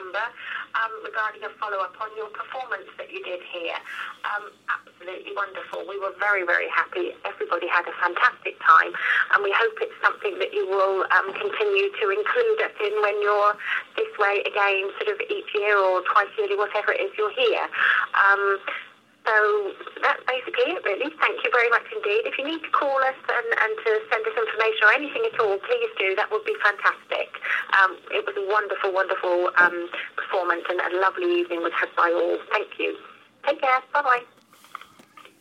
number regarding a follow-up on your performance that you did here. Absolutely wonderful. We were very, very happy. Everybody had a fantastic time, and we hope it's something that you will continue to include us in when you're this way again, sort of each year or twice yearly, whatever it is you're here. So that's basically it, really. Thank you very much indeed. If you need to call us and to send us information or anything at all, please do. That would be fantastic. It was a wonderful, wonderful performance, and a lovely evening was had by all. Thank you. Take care. Bye-bye.